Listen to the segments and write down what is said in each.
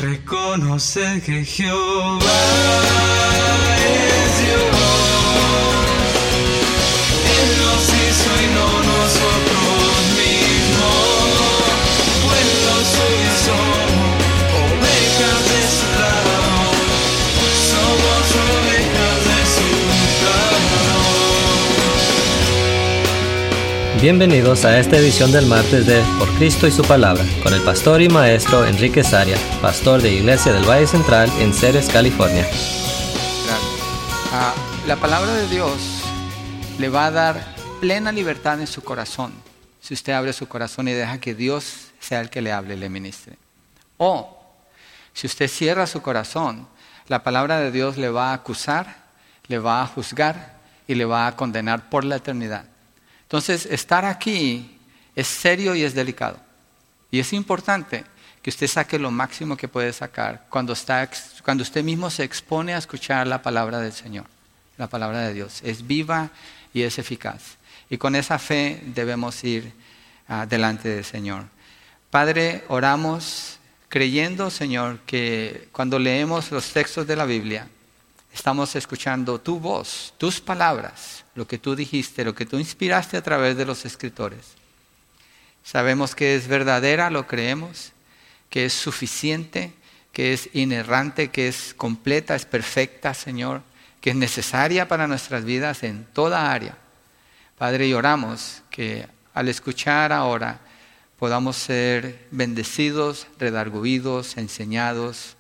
Reconocer que Jehová es Dios. Él nos hizo y no nosotros mismos. Pueblo suyo somos, ovejas de su lado. Somos ovejas de su lado. Bienvenidos a esta edición del martes de Por Cristo y su Palabra, con el pastor y maestro Enrique Saria, pastor de Iglesia del Valle Central en Ceres, California. Gracias. La palabra de Dios le va a dar plena libertad en su corazón, si usted abre su corazón y deja que Dios sea el que le hable y le ministre. O, si usted cierra su corazón, la palabra de Dios le va a acusar, le va a juzgar y le va a condenar por la eternidad. Entonces, estar aquí es serio y es delicado. Y es importante que usted saque lo máximo que puede sacar cuando usted mismo se expone a escuchar la palabra del Señor. La palabra de Dios es viva y es eficaz. Y con esa fe debemos ir delante del Señor. Padre, oramos creyendo, Señor, que cuando leemos los textos de la Biblia, estamos escuchando tu voz, tus palabras, lo que tú dijiste, lo que tú inspiraste a través de los escritores. Sabemos que es verdadera, lo creemos, que es suficiente, que es inerrante, que es completa, es perfecta, Señor, que es necesaria para nuestras vidas en toda área. Padre, y oramos que al escuchar ahora podamos ser bendecidos, redarguidos, enseñados,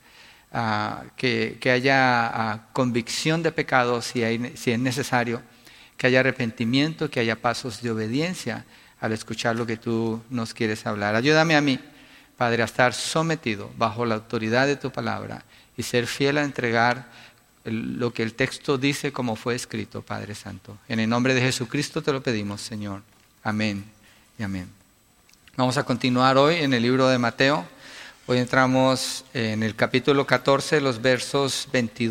que haya convicción de pecados si es necesario, que haya arrepentimiento, que haya pasos de obediencia al escuchar lo que tú nos quieres hablar. Ayúdame a mí, Padre, a estar sometido bajo la autoridad de tu palabra y ser fiel a entregar lo que el texto dice como fue escrito, Padre Santo. En el nombre de Jesucristo te lo pedimos, Señor. Amén y amén. Vamos a continuar hoy en el libro de Mateo. Hoy entramos en el capítulo 14, los versos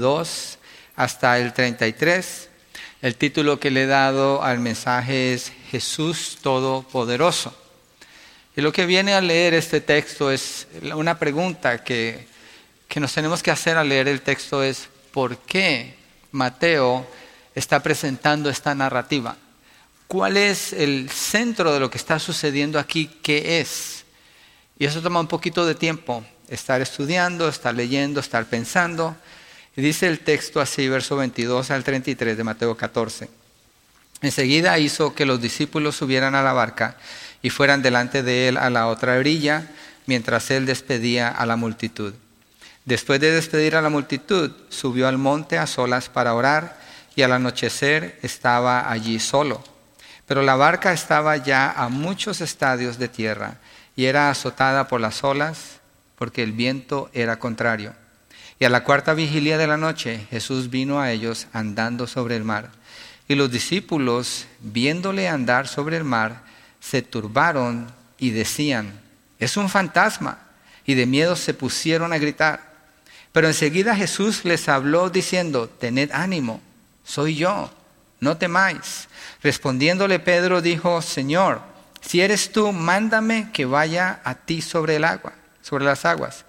22 hasta el 33. El título que le he dado al mensaje es Jesús Todopoderoso. Y lo que viene a leer este texto es una pregunta que nos tenemos que hacer al leer el texto es ¿por qué Mateo está presentando esta narrativa? ¿Cuál es el centro de lo que está sucediendo aquí? ¿Qué es? Y eso toma un poquito de tiempo, estar estudiando, estar leyendo, estar pensando. Y dice el texto así, verso 22 al 33 de Mateo 14. Enseguida hizo que los discípulos subieran a la barca y fueran delante de él a la otra orilla, mientras él despedía a la multitud. Después de despedir a la multitud, subió al monte a solas para orar, y al anochecer estaba allí solo. Pero la barca estaba ya a muchos estadios de tierra, y era azotada por las olas, porque el viento era contrario. Y a la cuarta vigilia de la noche, Jesús vino a ellos andando sobre el mar. Y los discípulos, viéndole andar sobre el mar, se turbaron y decían, «Es un fantasma», y de miedo se pusieron a gritar. Pero enseguida Jesús les habló diciendo, «Tened ánimo, soy yo, no temáis». Respondiéndole Pedro dijo, «Señor, si eres tú, mándame que vaya a ti sobre las aguas».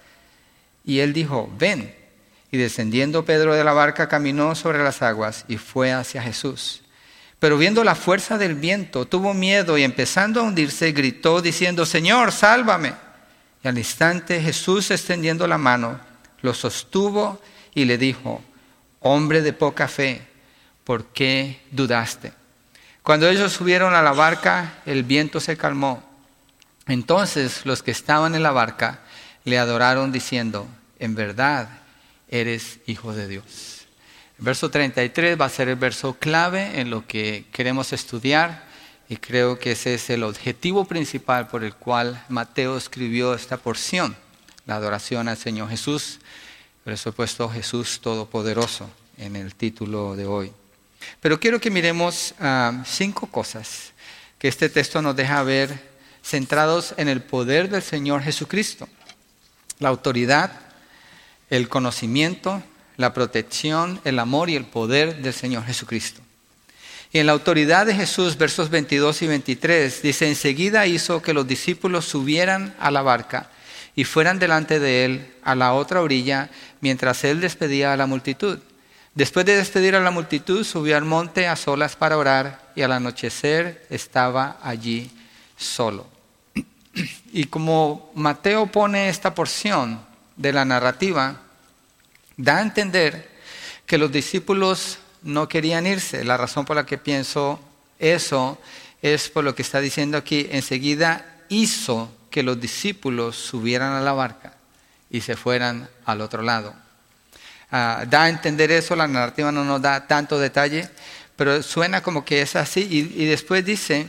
Y él dijo, «Ven». Y descendiendo Pedro de la barca caminó sobre las aguas y fue hacia Jesús. Pero viendo la fuerza del viento, tuvo miedo y empezando a hundirse, gritó diciendo, «Señor, sálvame». Y al instante Jesús, extendiendo la mano, lo sostuvo y le dijo, «Hombre de poca fe, ¿por qué dudaste?». Cuando ellos subieron a la barca, el viento se calmó. Entonces los que estaban en la barca le adoraron diciendo, «En verdad eres Hijo de Dios». El verso 33 va a ser el verso clave en lo que queremos estudiar y creo que ese es el objetivo principal por el cual Mateo escribió esta porción, la adoración al Señor Jesús. Por eso he puesto Jesús Todopoderoso en el título de hoy. Pero quiero que miremos 5 cosas que este texto nos deja ver centrados en el poder del Señor Jesucristo. La autoridad, el conocimiento, la protección, el amor y el poder del Señor Jesucristo. Y en la autoridad de Jesús, versos 22 y 23, dice, enseguida hizo que los discípulos subieran a la barca y fueran delante de él a la otra orilla, mientras él despedía a la multitud. Después de despedir a la multitud, subió al monte a solas para orar, y al anochecer estaba allí solo. Y como Mateo pone esta porción de la narrativa, da a entender que los discípulos no querían irse. La razón por la que pienso eso es por lo que está diciendo aquí. Enseguida hizo que los discípulos subieran a la barca y se fueran al otro lado. Da a entender eso, la narrativa no nos da tanto detalle, pero suena como que es así. Y después dice,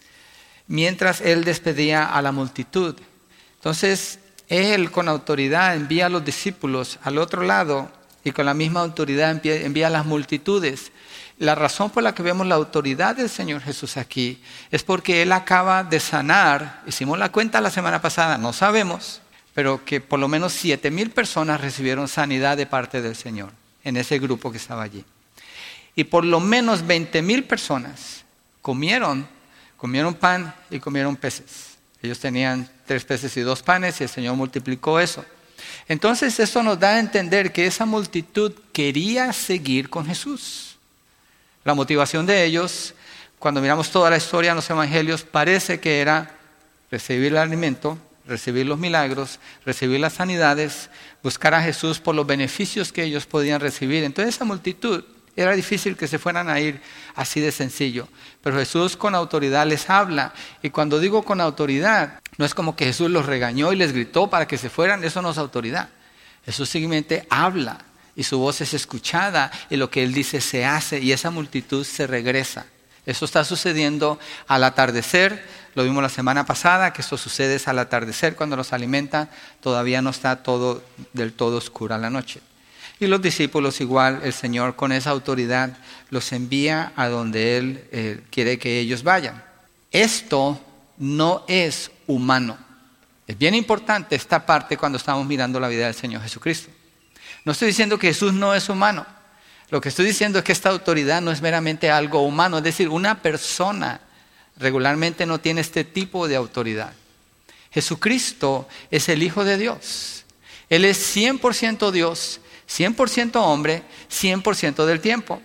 mientras él despedía a la multitud. Entonces, él con autoridad envía a los discípulos al otro lado y con la misma autoridad envía a las multitudes. La razón por la que vemos la autoridad del Señor Jesús aquí es porque Él acaba de sanar, hicimos la cuenta la semana pasada, no sabemos, pero que por lo menos 7,000 personas recibieron sanidad de parte del Señor en ese grupo que estaba allí. Y por lo menos 20,000 personas comieron pan y comieron peces. Ellos tenían 3 peces y 2 panes y el Señor multiplicó eso. Entonces esto nos da a entender que esa multitud quería seguir con Jesús. La motivación de ellos, cuando miramos toda la historia en los evangelios, parece que era recibir el alimento, recibir los milagros, recibir las sanidades, buscar a Jesús por los beneficios que ellos podían recibir. Entonces esa multitud, era difícil que se fueran a ir así de sencillo. Pero Jesús con autoridad les habla. Y cuando digo con autoridad, no es como que Jesús los regañó y les gritó para que se fueran. Eso no es autoridad. Jesús simplemente habla y su voz es escuchada y lo que Él dice se hace y esa multitud se regresa. Eso está sucediendo al atardecer. Lo vimos la semana pasada, que esto sucede al atardecer cuando los alimenta. Todavía no está todo del todo oscura la noche. Y los discípulos igual, el Señor con esa autoridad los envía a donde Él quiere que ellos vayan. Esto no es humano. Es bien importante esta parte cuando estamos mirando la vida del Señor Jesucristo. No estoy diciendo que Jesús no es humano. Lo que estoy diciendo es que esta autoridad no es meramente algo humano. Es decir, una persona regularmente no tiene este tipo de autoridad. Jesucristo es el Hijo de Dios. Él es 100% Dios, 100% hombre, 100% del tiempo.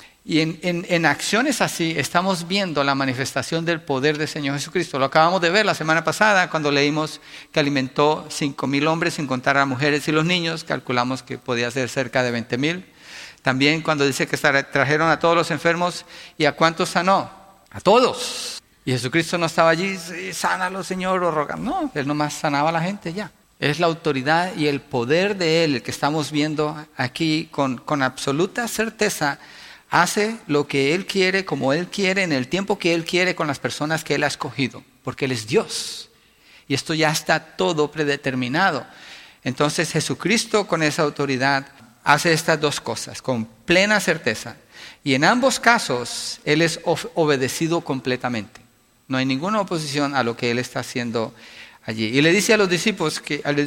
Y en acciones así estamos viendo la manifestación del poder del Señor Jesucristo. Lo acabamos de ver la semana pasada cuando leímos que alimentó 5,000 hombres sin contar a mujeres y los niños. Calculamos que podía ser cerca de 20,000. También cuando dice que trajeron a todos los enfermos. ¿Y a cuántos sanó? A todos. Y Jesucristo no estaba allí, sánalo Señor, o rogando. No, Él nomás sanaba a la gente ya. Es la autoridad y el poder de Él el que estamos viendo aquí con absoluta certeza. Hace lo que Él quiere, como Él quiere, en el tiempo que Él quiere, con las personas que Él ha escogido. Porque Él es Dios. Y esto ya está todo predeterminado. Entonces Jesucristo con esa autoridad hace estas dos cosas con plena certeza. Y en ambos casos Él es obedecido completamente. No hay ninguna oposición a lo que Él está haciendo allí. Y le dice a los discípulos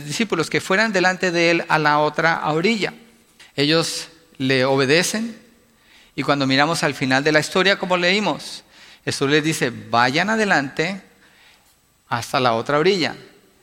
que fueran delante de Él a la otra orilla. Ellos le obedecen. Y cuando miramos al final de la historia, como leímos, Jesús les dice, vayan adelante hasta la otra orilla.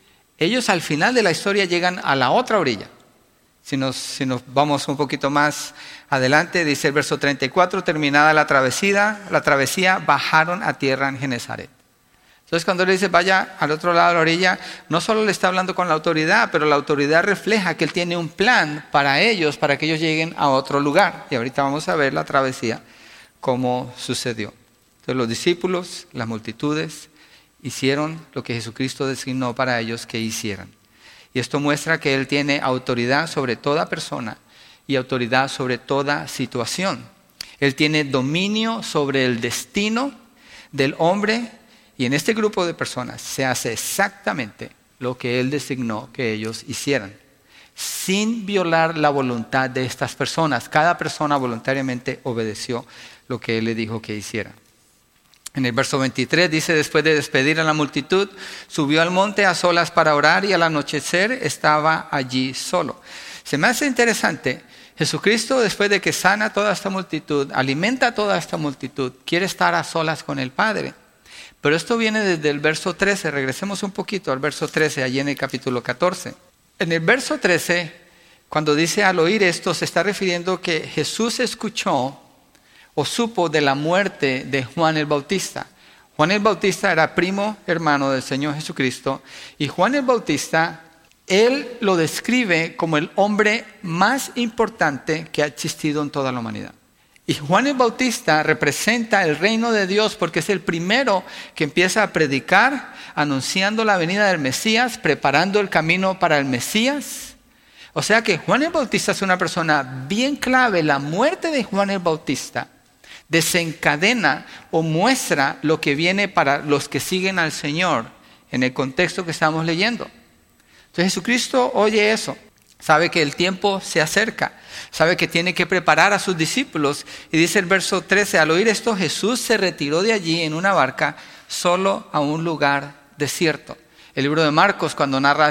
Ellos al final de la historia llegan a la otra orilla. Si nos vamos un poquito más adelante, dice el verso 34, terminada la travesía, bajaron a tierra en Genesaret. Entonces cuando le dice vaya al otro lado de la orilla, no solo le está hablando con la autoridad, pero la autoridad refleja que Él tiene un plan para ellos, para que ellos lleguen a otro lugar. Y ahorita vamos a ver la travesía, cómo sucedió. Entonces los discípulos, las multitudes, hicieron lo que Jesucristo designó para ellos que hicieran. Y esto muestra que Él tiene autoridad sobre toda persona y autoridad sobre toda situación. Él tiene dominio sobre el destino del hombre. Y en este grupo de personas se hace exactamente lo que Él designó que ellos hicieran, sin violar la voluntad de estas personas. Cada persona voluntariamente obedeció lo que Él le dijo que hiciera. En el verso 23 dice, después de despedir a la multitud, subió al monte a solas para orar y al anochecer estaba allí solo. Se me hace interesante, Jesucristo después de que sana toda esta multitud, alimenta a toda esta multitud, quiere estar a solas con el Padre. Pero esto viene desde el verso 13. Regresemos un poquito al verso 13, allí en el capítulo 14. En el verso 13, cuando dice al oír esto, se está refiriendo que Jesús escuchó o supo de la muerte de Juan el Bautista. Juan el Bautista era primo hermano del Señor Jesucristo, y Juan el Bautista, él lo describe como el hombre más importante que ha existido en toda la humanidad. Y Juan el Bautista representa el reino de Dios porque es el primero que empieza a predicar, anunciando la venida del Mesías, preparando el camino para el Mesías. O sea que Juan el Bautista es una persona bien clave. La muerte de Juan el Bautista desencadena o muestra lo que viene para los que siguen al Señor en el contexto que estamos leyendo. Entonces Jesucristo oye eso, sabe que el tiempo se acerca, sabe que tiene que preparar a sus discípulos, y dice el verso 13, al oír esto Jesús se retiró de allí en una barca solo a un lugar desierto. El libro de Marcos, cuando narra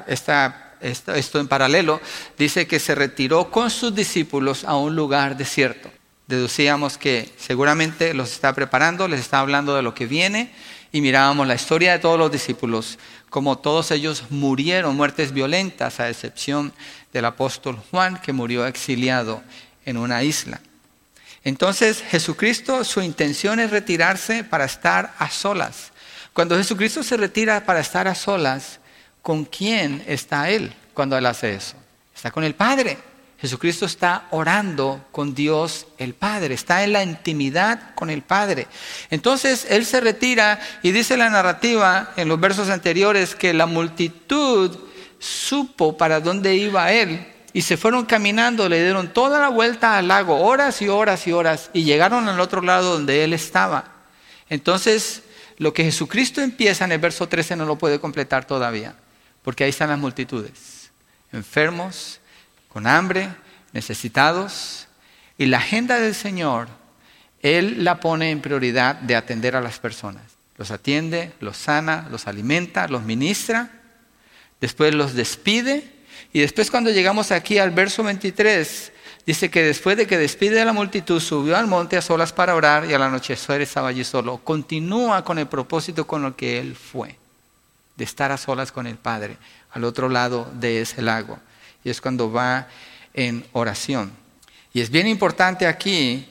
esto en paralelo, dice que se retiró con sus discípulos a un lugar desierto. Deducíamos que seguramente los está preparando, les está hablando de lo que viene, y mirábamos la historia de todos los discípulos, como todos ellos murieron muertes violentas, a excepción del apóstol Juan, que murió exiliado en una isla. Entonces Jesucristo, su intención es retirarse para estar a solas. Cuando Jesucristo se retira para estar a solas, ¿con quién está Él cuando Él hace eso? Está con el Padre. Jesucristo está orando con Dios el Padre, está en la intimidad con el Padre. Entonces Él se retira y dice la narrativa en los versos anteriores que la multitud supo para dónde iba Él y se fueron caminando, le dieron toda la vuelta al lago, horas y horas y horas, y llegaron al otro lado donde Él estaba. Entonces lo que Jesucristo empieza en el verso 13 no lo puede completar todavía, porque ahí están las multitudes, enfermos, con hambre, necesitados, y la agenda del Señor, Él la pone en prioridad de atender a las personas. Los atiende, los sana, los alimenta, los ministra, después los despide, y después cuando llegamos aquí al verso 23, dice que después de que despide a la multitud, subió al monte a solas para orar, y al anochecer estaba allí solo. Continúa con el propósito con el que Él fue, de estar a solas con el Padre, al otro lado de ese lago. Y es cuando va en oración. Y es bien importante aquí,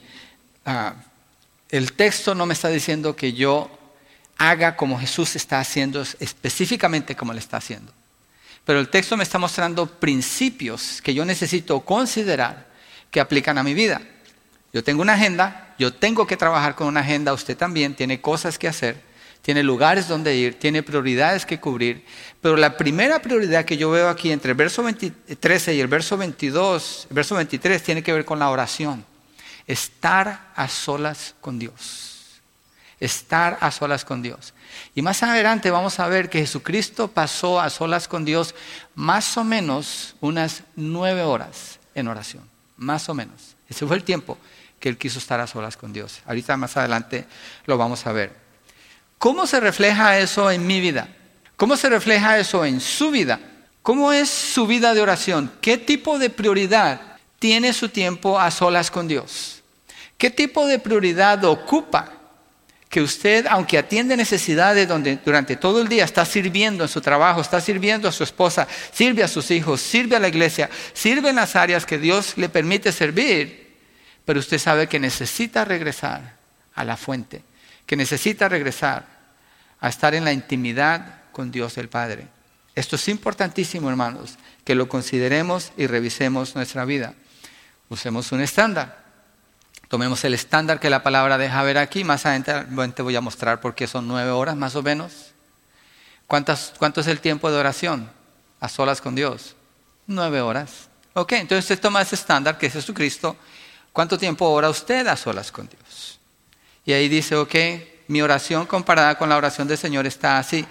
el texto no me está diciendo que yo haga como Jesús está haciendo, específicamente como Él está haciendo. Pero el texto me está mostrando principios que yo necesito considerar que aplican a mi vida. Yo tengo una agenda, yo tengo que trabajar con una agenda, usted también tiene cosas que hacer, tiene lugares donde ir, tiene prioridades que cubrir. Pero la primera prioridad que yo veo aquí entre el verso 13 y el verso 22, el verso 23, tiene que ver con la oración. Estar a solas con Dios. Estar a solas con Dios. Y más adelante vamos a ver que Jesucristo pasó a solas con Dios más o menos unas 9 horas en oración. Más o menos. Ese fue el tiempo que Él quiso estar a solas con Dios. Ahorita más adelante lo vamos a ver. ¿Cómo se refleja eso en mi vida? ¿Cómo se refleja eso en su vida? ¿Cómo es su vida de oración? ¿Qué tipo de prioridad tiene su tiempo a solas con Dios? ¿Qué tipo de prioridad ocupa que usted, aunque atiende necesidades durante todo el día, está sirviendo en su trabajo, está sirviendo a su esposa, sirve a sus hijos, sirve a la iglesia, sirve en las áreas que Dios le permite servir, pero usted sabe que necesita regresar a la fuente, que necesita regresar a estar en la intimidad con Dios el Padre? Esto es importantísimo, hermanos, que lo consideremos y revisemos nuestra vida. Usemos un estándar. Tomemos el estándar que la palabra deja ver aquí. Más adelante voy a mostrar por qué son 9 horas más o menos. ¿Cuánto es el tiempo de oración a solas con Dios? 9 horas. Ok, entonces usted toma ese estándar que es Jesucristo. ¿Cuánto tiempo ora usted a solas con Dios? Y ahí dice, ok, mi oración comparada con la oración del Señor está así.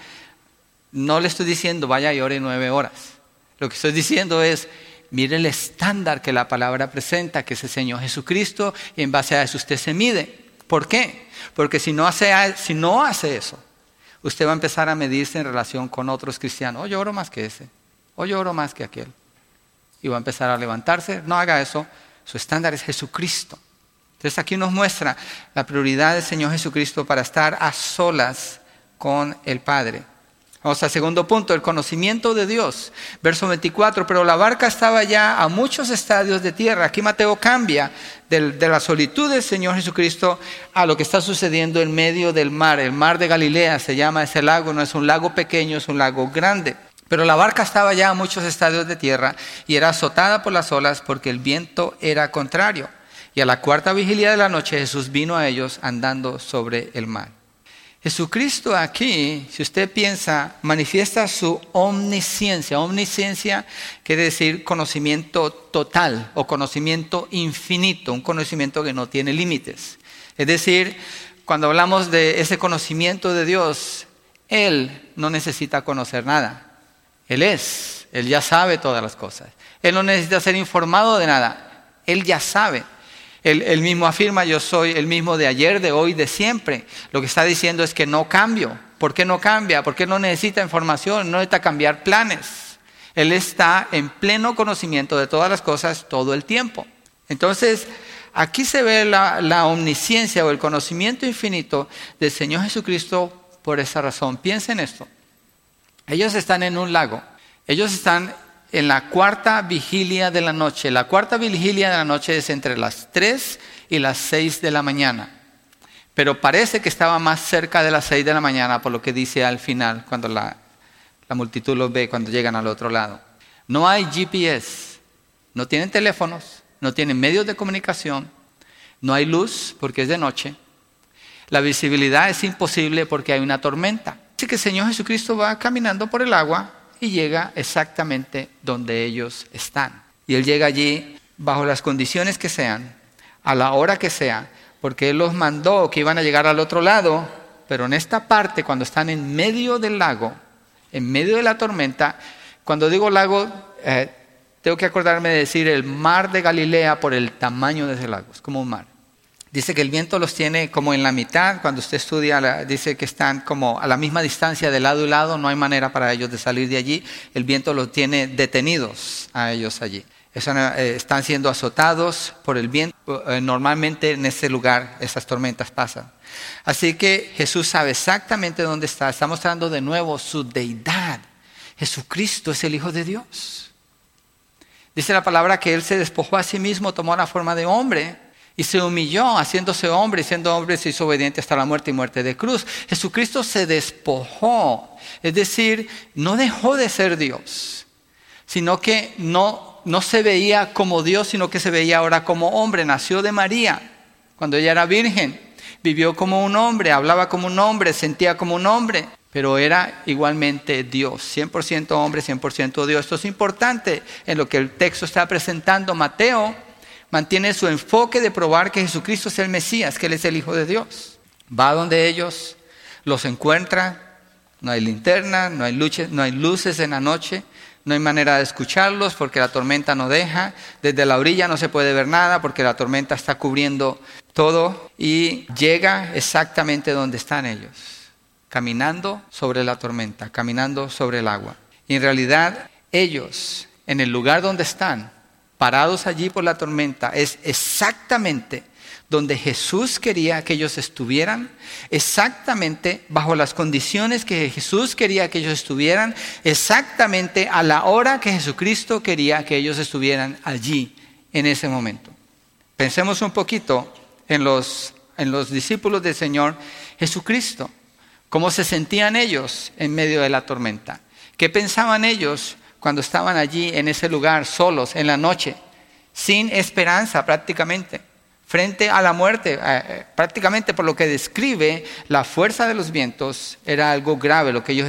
No le estoy diciendo vaya y ore 9 horas. Lo que estoy diciendo es, mire el estándar que la palabra presenta, que es el Señor Jesucristo, y en base a eso usted se mide. ¿Por qué? Porque si no hace eso, usted va a empezar a medirse en relación con otros cristianos. Yo oro más que ese, yo oro más que aquel. Y va a empezar a levantarse. No haga eso. Su estándar es Jesucristo. Entonces aquí nos muestra la prioridad del Señor Jesucristo para estar a solas con el Padre. Vamos al segundo punto, el conocimiento de Dios. Verso 24, pero la barca estaba ya a muchos estadios de tierra. Aquí Mateo cambia de la solitud del Señor Jesucristo a lo que está sucediendo en medio del mar. El mar de Galilea se llama ese lago, no es un lago pequeño, es un lago grande. Pero la barca estaba ya a muchos estadios de tierra y era azotada por las olas porque el viento era contrario. Y a la cuarta vigilia de la noche Jesús vino a ellos andando sobre el mar. Jesucristo aquí, si usted piensa, manifiesta su omnisciencia. Omnisciencia quiere decir conocimiento total o conocimiento infinito, un conocimiento que no tiene límites. Es decir, cuando hablamos de ese conocimiento de Dios, Él no necesita conocer nada. Él ya sabe todas las cosas. Él no necesita ser informado de nada. Él ya sabe. Él mismo afirma, yo soy el mismo de ayer, de hoy, de siempre. Lo que está diciendo es que no cambio. ¿Por qué no cambia? Porque no necesita información, no necesita cambiar planes. Él está en pleno conocimiento de todas las cosas todo el tiempo. Entonces, aquí se ve la omnisciencia o el conocimiento infinito del Señor Jesucristo por esa razón. Piensen esto. Ellos están en un lago. Ellos están en la cuarta vigilia de la noche. La cuarta vigilia de la noche es entre las 3 y las 6 de la mañana. Pero parece que estaba más cerca de las 6 de la mañana por lo que dice al final, cuando la multitud los ve, cuando llegan al otro lado. No hay GPS, no tienen teléfonos, no tienen medios de comunicación, no hay luz porque es de noche. La visibilidad es imposible porque hay una tormenta. Así que el Señor Jesucristo va caminando por el agua y llega exactamente donde ellos están. Y Él llega allí bajo las condiciones que sean, a la hora que sea, porque Él los mandó que iban a llegar al otro lado, pero en esta parte, cuando están en medio del lago, en medio de la tormenta, cuando digo lago, tengo que acordarme de decir el mar de Galilea por el tamaño de ese lago, es como un mar. Dice que el viento los tiene como en la mitad. Cuando usted estudia, dice que están como a la misma distancia de lado y lado. No hay manera para ellos de salir de allí. El viento los tiene detenidos a ellos allí. Están siendo azotados por el viento. Normalmente en ese lugar esas tormentas pasan. Así que Jesús sabe exactamente dónde está. Está mostrando de nuevo su deidad. Jesucristo es el Hijo de Dios. Dice la palabra que Él se despojó a sí mismo, tomó la forma de hombre. Y se humilló, haciéndose hombre, y siendo hombre se hizo obediente hasta la muerte y muerte de cruz. Jesucristo se despojó, es decir, no dejó de ser Dios, sino que no se veía como Dios, sino que se veía ahora como hombre. Nació de María, cuando ella era virgen, vivió como un hombre, hablaba como un hombre, sentía como un hombre, pero era igualmente Dios, 100% hombre, 100% Dios. Esto es importante en lo que el texto está presentando. Mateo mantiene su enfoque de probar que Jesucristo es el Mesías, que Él es el Hijo de Dios. Va donde ellos, los encuentra, no hay linterna, no hay luces en la noche, no hay manera de escucharlos porque la tormenta no deja. Desde la orilla no se puede ver nada porque la tormenta está cubriendo todo. Y llega exactamente donde están ellos, caminando sobre la tormenta, caminando sobre el agua. Y en realidad ellos, en el lugar donde están, parados allí por la tormenta, es exactamente donde Jesús quería que ellos estuvieran, exactamente bajo las condiciones que Jesús quería que ellos estuvieran, exactamente a la hora que Jesucristo quería que ellos estuvieran allí, en ese momento. Pensemos un poquito en los discípulos del Señor Jesucristo, cómo se sentían ellos en medio de la tormenta, qué pensaban ellos cuando estaban allí en ese lugar, solos, en la noche, sin esperanza prácticamente, frente a la muerte, prácticamente por lo que describe la fuerza de los vientos, era algo grave lo que ellos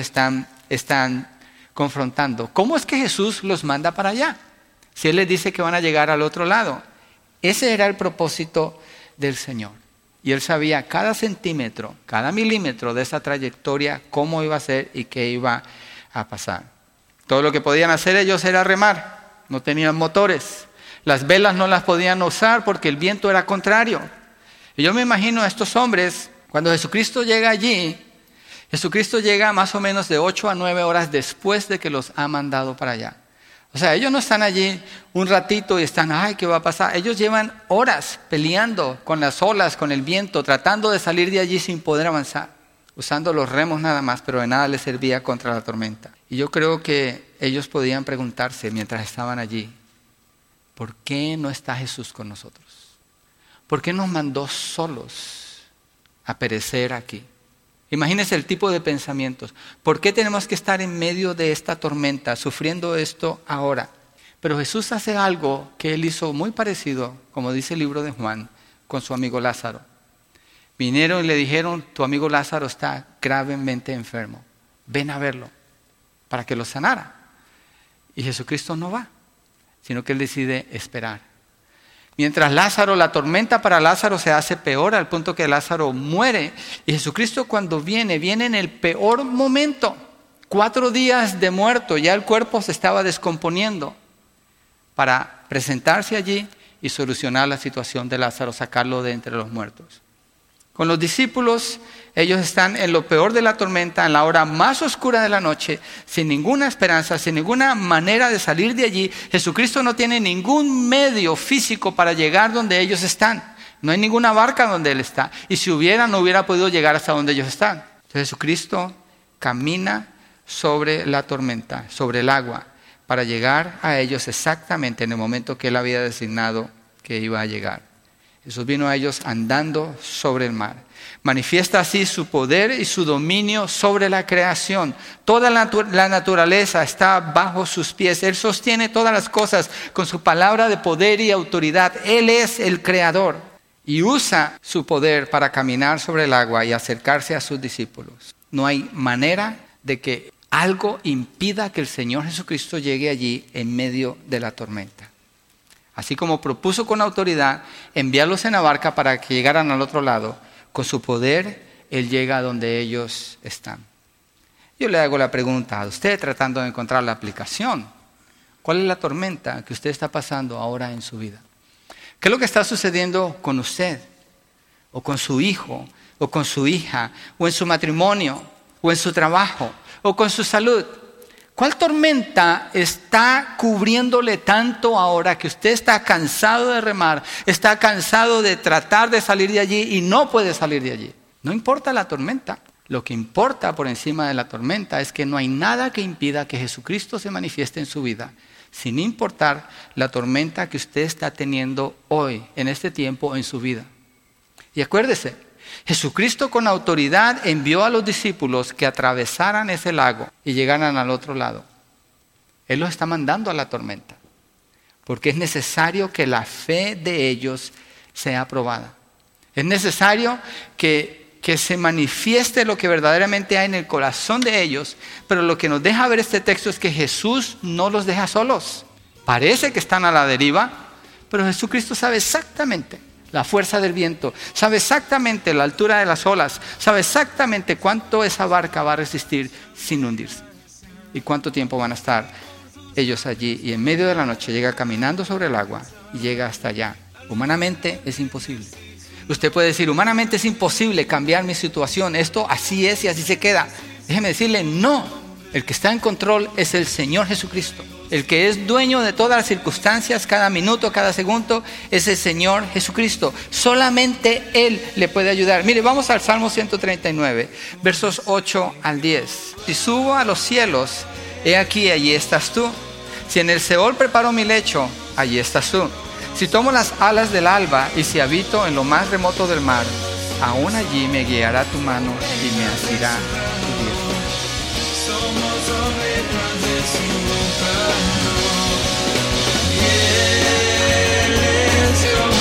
están confrontando. ¿Cómo es que Jesús los manda para allá? Si Él les dice que van a llegar al otro lado. Ese era el propósito del Señor. Y Él sabía cada centímetro, cada milímetro de esa trayectoria, cómo iba a ser y qué iba a pasar. Todo lo que podían hacer ellos era remar, no tenían motores. Las velas no las podían usar porque el viento era contrario. Y yo me imagino a estos hombres, cuando Jesucristo llega allí, Jesucristo llega más o menos de 8 a 9 horas después de que los ha mandado para allá. O sea, ellos no están allí un ratito y están, ay, ¿qué va a pasar? Ellos llevan horas peleando con las olas, con el viento, tratando de salir de allí sin poder avanzar, usando los remos nada más, pero de nada les servía contra la tormenta. Y yo creo que ellos podían preguntarse mientras estaban allí, ¿por qué no está Jesús con nosotros? ¿Por qué nos mandó solos a perecer aquí? Imagínense el tipo de pensamientos. ¿Por qué tenemos que estar en medio de esta tormenta, sufriendo esto ahora? Pero Jesús hace algo que él hizo muy parecido, como dice el libro de Juan, con su amigo Lázaro. Vinieron y le dijeron, tu amigo Lázaro está gravemente enfermo. Ven a verlo, para que lo sanara. Y Jesucristo no va, sino que él decide esperar. Mientras la tormenta para Lázaro se hace peor al punto que Lázaro muere. Y Jesucristo cuando viene en el peor momento. 4 días de muerto, ya el cuerpo se estaba descomponiendo. Para presentarse allí y solucionar la situación de Lázaro, sacarlo de entre los muertos. Con los discípulos, ellos están en lo peor de la tormenta, en la hora más oscura de la noche, sin ninguna esperanza, sin ninguna manera de salir de allí. Jesucristo no tiene ningún medio físico para llegar donde ellos están. No hay ninguna barca donde Él está. Y si hubiera, no hubiera podido llegar hasta donde ellos están. Entonces Jesucristo camina sobre la tormenta, sobre el agua, para llegar a ellos exactamente en el momento que Él había designado que iba a llegar. Jesús vino a ellos andando sobre el mar. Manifiesta así su poder y su dominio sobre la creación. Toda la naturaleza está bajo sus pies. Él sostiene todas las cosas con su palabra de poder y autoridad. Él es el creador y usa su poder para caminar sobre el agua y acercarse a sus discípulos. No hay manera de que algo impida que el Señor Jesucristo llegue allí en medio de la tormenta. Así como propuso con autoridad enviarlos en la barca para que llegaran al otro lado, con su poder Él llega a donde ellos están. Yo le hago la pregunta a usted tratando de encontrar la aplicación. ¿Cuál es la tormenta que usted está pasando ahora en su vida? ¿Qué es lo que está sucediendo con usted? ¿O con su hijo? ¿O con su hija? ¿O en su matrimonio? ¿O en su trabajo? ¿O con su salud? ¿Cuál tormenta está cubriéndole tanto ahora que usted está cansado de remar, está cansado de tratar de salir de allí y no puede salir de allí? No importa la tormenta. Lo que importa por encima de la tormenta es que no hay nada que impida que Jesucristo se manifieste en su vida, sin importar la tormenta que usted está teniendo hoy, en este tiempo, en su vida. Y acuérdese, Jesucristo con autoridad envió a los discípulos que atravesaran ese lago y llegaran al otro lado. Él los está mandando a la tormenta, porque es necesario que la fe de ellos sea aprobada. Es necesario que se manifieste lo que verdaderamente hay en el corazón de ellos, pero lo que nos deja ver este texto es que Jesús no los deja solos. Parece que están a la deriva, pero Jesucristo sabe exactamente la fuerza del viento, sabe exactamente la altura de las olas, sabe exactamente cuánto esa barca va a resistir sin hundirse y cuánto tiempo van a estar ellos allí. Y en medio de la noche llega caminando sobre el agua y llega hasta allá. Humanamente es imposible. Usted puede decir, humanamente es imposible cambiar mi situación, esto así es y así se queda. Déjeme decirle, no. El que está en control es el Señor Jesucristo. El que es dueño de todas las circunstancias, cada minuto, cada segundo, es el Señor Jesucristo. Solamente Él le puede ayudar. Mire, vamos al Salmo 139, versos 8 al 10. Si subo a los cielos, he aquí, allí estás tú. Si en el Seol preparo mi lecho, allí estás tú. Si tomo las alas del alba y si habito en lo más remoto del mar, aún allí me guiará tu mano y me asirá tu diestra. Somos ovejas de su rebaño, y Él es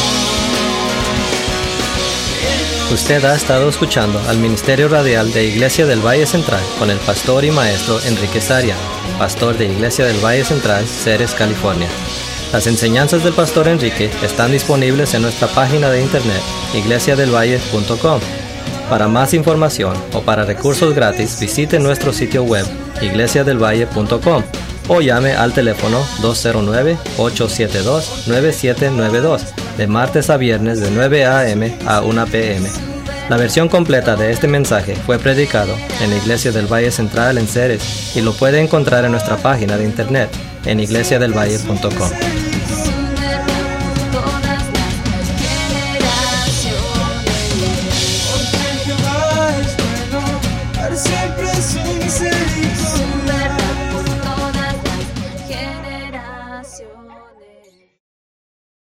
Dios. Usted ha estado escuchando al Ministerio Radial de Iglesia del Valle Central con el pastor y maestro Enrique Saria, pastor de Iglesia del Valle Central, Ceres, California. Las enseñanzas del pastor Enrique están disponibles en nuestra página de internet, iglesiadelvalle.com. Para más información o para recursos gratis, visite nuestro sitio web, iglesiadelvalle.com, o llame al teléfono 209-872-9792, de martes a viernes de 9 a.m. a 1 p.m. La versión completa de este mensaje fue predicado en la Iglesia del Valle Central en Ceres y lo puede encontrar en nuestra página de internet, en iglesiadelvalle.com.